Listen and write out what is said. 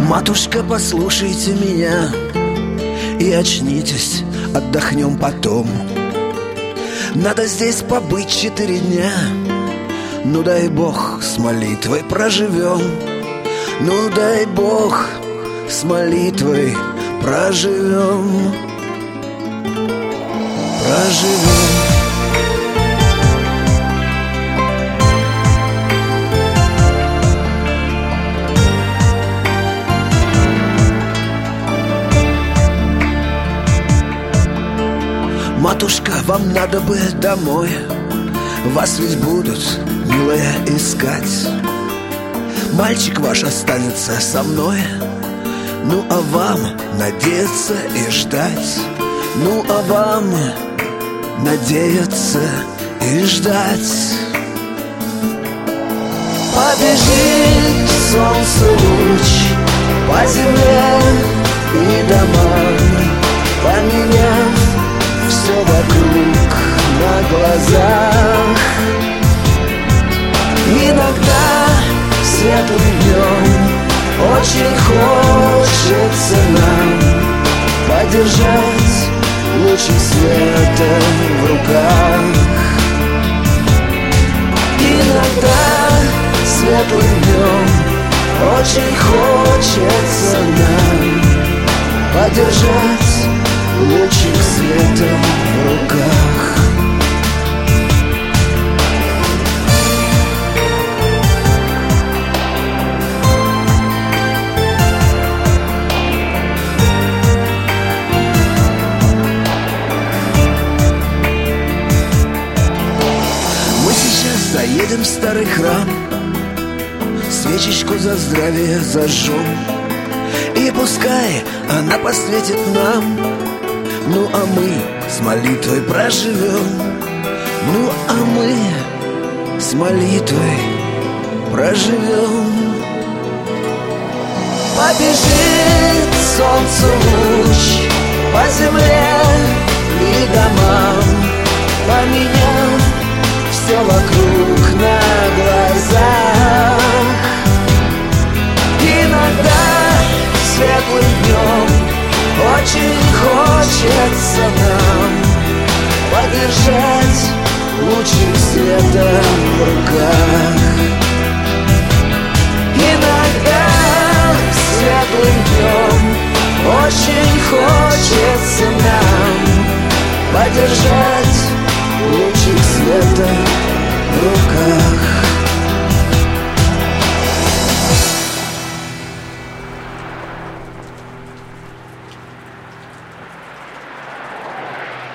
Матушка, послушайте меня и очнитесь, отдохнем потом. Надо здесь побыть 4 дня. Ну дай Бог, с молитвой проживем. Ну дай Бог, с молитвой проживем. Проживем. Матушка, вам надо бы домой. Вас ведь будут, милая, искать. Мальчик ваш останется со мной. Ну а вам надеяться и ждать. Ну а вам надеяться и ждать. Побежит солнце луч по земле и домам, поменяв все вокруг на глазах. Иногда светлым днем очень хочется нам подержать лучи света в руках. Иногда светлым днем очень хочется нам подержать лучик света в руках. Мы сейчас заедем в старый храм, свечечку за здравие зажжем, и пускай она посветит нам. Ну а мы с молитвой проживем. Ну а мы с молитвой проживем. Побежит солнце луч по земле и домам, поменяв все вокруг на глазах. Иногда светлым днем очень хочется нам подержать лучик света в руках. Иногда светлым днем очень хочется нам подержать лучик света